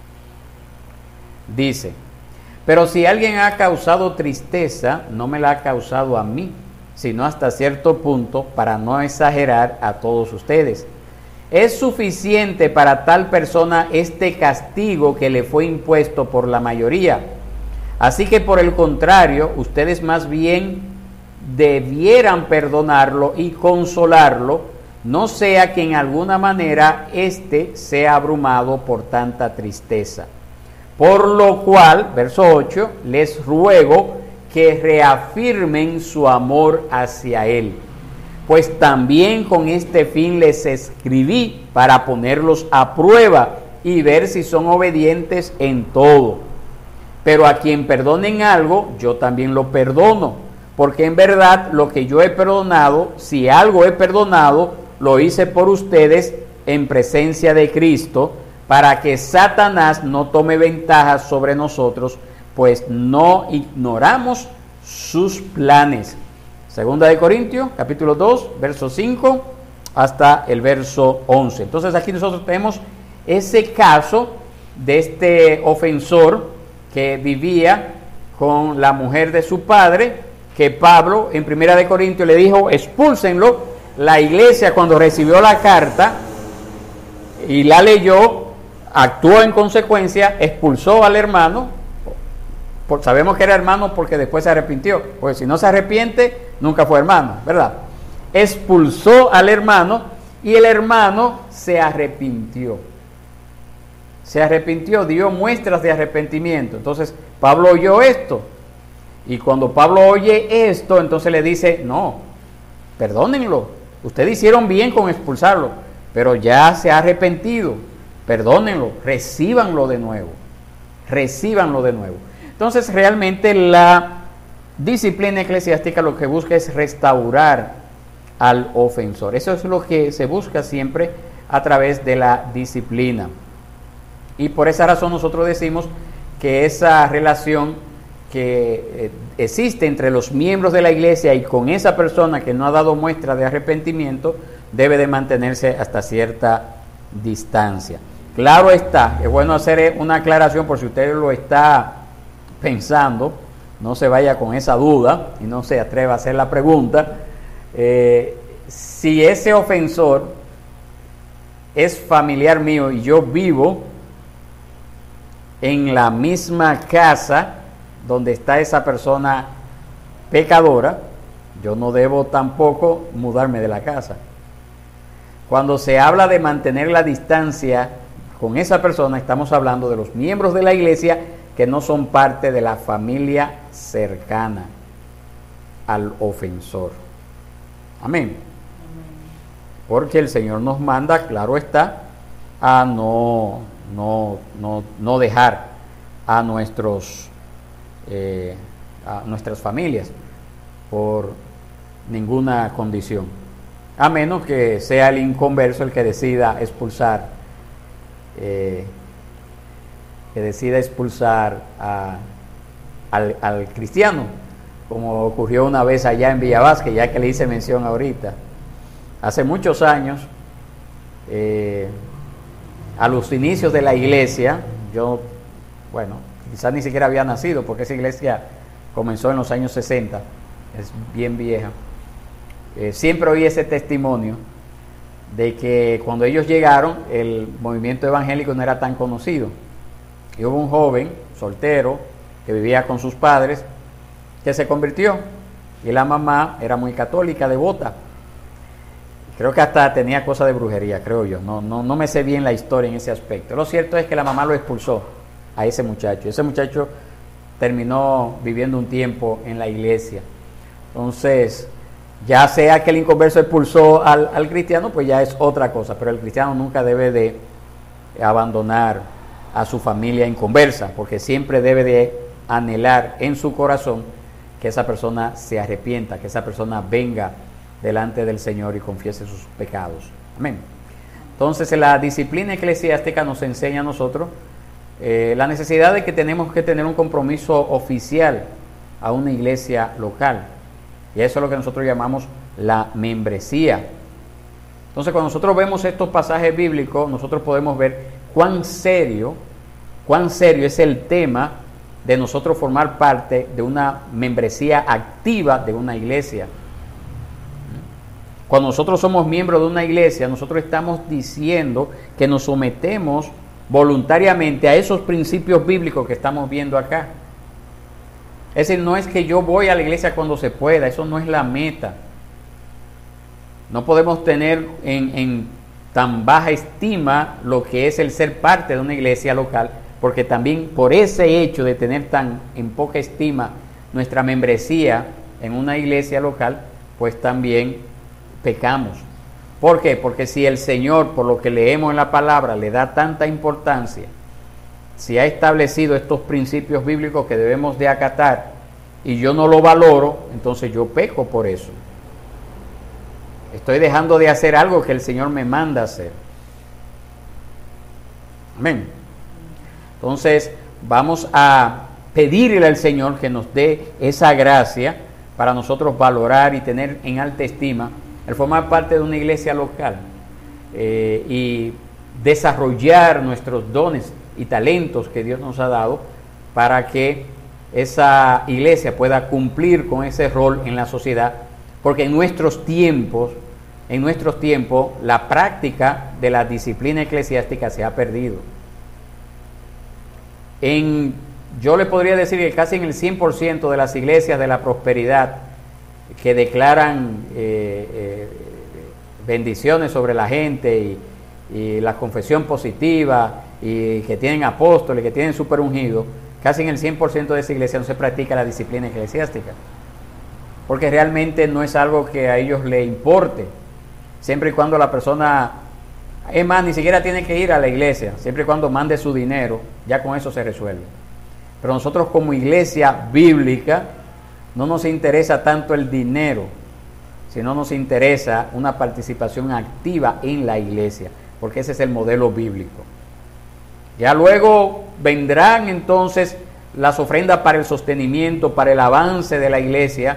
dice: pero si alguien ha causado tristeza, no me la ha causado a mí, sino hasta cierto punto, para no exagerar, a todos ustedes. Es suficiente para tal persona este castigo que le fue impuesto por la mayoría. Así que por el contrario, ustedes más bien debieran perdonarlo y consolarlo, no sea que en alguna manera éste sea abrumado por tanta tristeza. Por lo cual, verso 8, les ruego que reafirmen su amor hacia él, pues también con este fin les escribí, para ponerlos a prueba y ver si son obedientes en todo. Pero a quien perdonen algo, yo también lo perdono, porque en verdad lo que yo he perdonado, si algo he perdonado, lo hice por ustedes en presencia de Cristo, para que Satanás no tome ventaja sobre nosotros, pues no ignoramos sus planes. 2 de Corintios, capítulo 2, verso 5 hasta el verso 11. Entonces aquí nosotros tenemos ese caso de este ofensor que vivía con la mujer de su padre, que Pablo en 1 de Corintios le dijo: expúlsenlo. La iglesia, cuando recibió la carta y la leyó, actuó en consecuencia, expulsó al hermano. Sabemos que era hermano porque después se arrepintió, porque si no se arrepiente, nunca fue hermano, ¿verdad? Expulsó al hermano y el hermano se arrepintió. Se arrepintió, dio muestras de arrepentimiento. Entonces Pablo oyó esto, y cuando Pablo oye esto, entonces le dice: no, perdónenlo, ustedes hicieron bien con expulsarlo, pero ya se ha arrepentido, perdónenlo, recíbanlo de nuevo, recíbanlo de nuevo. Entonces realmente la disciplina eclesiástica lo que busca es restaurar al ofensor. Eso es lo que se busca siempre a través de la disciplina. Y por esa razón nosotros decimos que esa relación que existe entre los miembros de la iglesia y con esa persona que no ha dado muestra de arrepentimiento debe de mantenerse hasta cierta distancia. Claro está, es bueno hacer una aclaración por si usted lo está pensando, no se vaya con esa duda y no se atreva a hacer la pregunta. Si ese ofensor es familiar mío y yo vivo en la misma casa donde está esa persona pecadora, yo no debo tampoco mudarme de la casa. Cuando se habla de mantener la distancia con esa persona, estamos hablando de los miembros de la iglesia que no son parte de la familia cercana al ofensor. Amén. Porque el Señor nos manda, claro está, a no dejar a nuestras familias por ninguna condición, a menos que sea el inconverso el que decida expulsar al cristiano, como ocurrió una vez allá en Villa Vázquez, ya que le hice mención ahorita. Hace muchos años, a los inicios de la iglesia, yo, quizás ni siquiera había nacido, porque esa iglesia comenzó en los años 60, es bien vieja. Siempre oí ese testimonio de que cuando ellos llegaron, el movimiento evangélico no era tan conocido. Y hubo un joven soltero que vivía con sus padres que se convirtió, y la mamá era muy católica, devota. Creo que hasta tenía cosas de brujería, creo yo. No me sé bien la historia en ese aspecto. Lo cierto es que la mamá lo expulsó a ese muchacho. Ese muchacho terminó viviendo un tiempo en la iglesia. Entonces, ya sea que el inconverso expulsó al cristiano, pues ya es otra cosa. Pero el cristiano nunca debe de abandonar a su familia inconversa, porque siempre debe de anhelar en su corazón que esa persona se arrepienta, que esa persona venga delante del Señor y confiese sus pecados. Amén. Entonces, la disciplina eclesiástica nos enseña a nosotros la necesidad de que tenemos que tener un compromiso oficial a una iglesia local. Y eso es lo que nosotros llamamos la membresía. Entonces, cuando nosotros vemos estos pasajes bíblicos, nosotros podemos ver cuán serio es el tema de nosotros formar parte de una membresía activa de una iglesia. Cuando nosotros somos miembros de una iglesia, nosotros estamos diciendo que nos sometemos voluntariamente a esos principios bíblicos que estamos viendo acá. Es decir, no es que yo voy a la iglesia cuando se pueda, eso no es la meta. No podemos tener en tan baja estima lo que es el ser parte de una iglesia local, porque también por ese hecho de tener tan en poca estima nuestra membresía en una iglesia local, pues también pecamos. ¿Por qué? Porque si el Señor, por lo que leemos en la palabra, le da tanta importancia, si ha establecido estos principios bíblicos que debemos de acatar y yo no lo valoro, entonces yo peco por eso. Estoy dejando de hacer algo que el Señor me manda hacer. Amén. Entonces vamos a pedirle al Señor que nos dé esa gracia para nosotros valorar y tener en alta estima el formar parte de una iglesia local y desarrollar nuestros dones y talentos que Dios nos ha dado para que esa iglesia pueda cumplir con ese rol en la sociedad, porque en nuestros tiempos la práctica de la disciplina eclesiástica se ha perdido. Yo le podría decir que casi en el 100% de las iglesias de la prosperidad que declaran bendiciones sobre la gente y la confesión positiva y que tienen apóstoles, que tienen super ungidos, casi en el 100% de esa iglesia no se practica la disciplina eclesiástica, porque realmente no es algo que a ellos les importe, siempre y cuando la persona, es más, ni siquiera tiene que ir a la iglesia, siempre y cuando mande su dinero, ya con eso se resuelve. Pero nosotros como iglesia bíblica no nos interesa tanto el dinero, sino nos interesa una participación activa en la iglesia, porque ese es el modelo bíblico. Ya luego vendrán entonces las ofrendas para el sostenimiento, para el avance de la iglesia,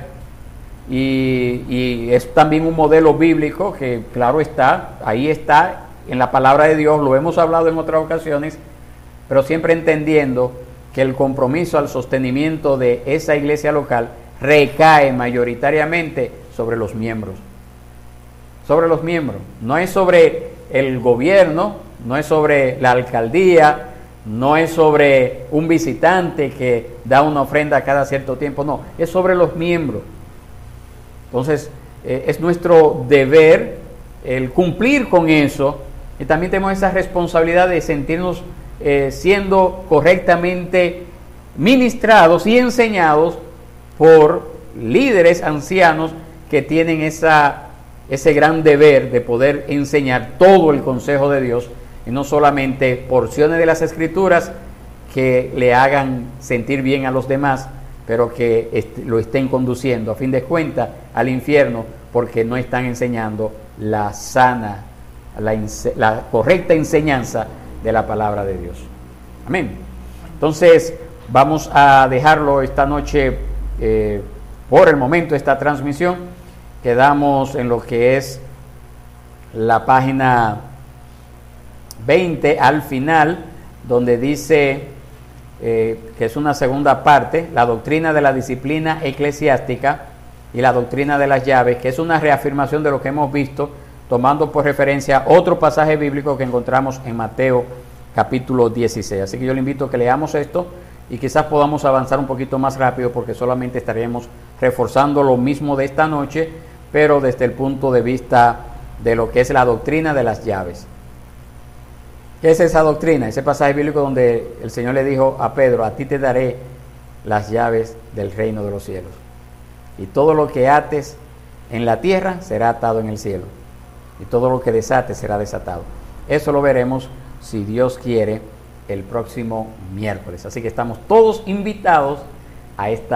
y es también un modelo bíblico que, claro está, ahí está en la palabra de Dios, lo hemos hablado en otras ocasiones, pero siempre entendiendo que el compromiso al sostenimiento de esa iglesia local recae mayoritariamente sobre los miembros. Sobre los miembros. No es sobre el gobierno, no es sobre la alcaldía, no es sobre un visitante que da una ofrenda cada cierto tiempo, no, es sobre los miembros. Entonces, es nuestro deber el cumplir con eso, y también tenemos esa responsabilidad de sentirnos siendo correctamente ministrados y enseñados por líderes ancianos que tienen ese gran deber de poder enseñar todo el consejo de Dios y no solamente porciones de las Escrituras que le hagan sentir bien a los demás, pero que lo estén conduciendo a fin de cuentas al infierno porque no están enseñando la correcta enseñanza de la palabra de Dios. Amén. Entonces vamos a dejarlo esta noche por el momento, esta transmisión. Quedamos en lo que es la página 20 al final, donde dice que es una segunda parte, la doctrina de la disciplina eclesiástica y la doctrina de las llaves, que es una reafirmación de lo que hemos visto, tomando por referencia otro pasaje bíblico que encontramos en Mateo capítulo 16. Así que yo le invito a que leamos esto y quizás podamos avanzar un poquito más rápido, porque solamente estaremos reforzando lo mismo de esta noche, pero desde el punto de vista de lo que es la doctrina de las llaves. ¿Qué es esa doctrina? Ese pasaje bíblico donde el Señor le dijo a Pedro: a ti te daré las llaves del reino de los cielos, y todo lo que ates en la tierra será atado en el cielo, y todo lo que desates será desatado. Eso lo veremos, si Dios quiere, el próximo miércoles. Así que estamos todos invitados a esta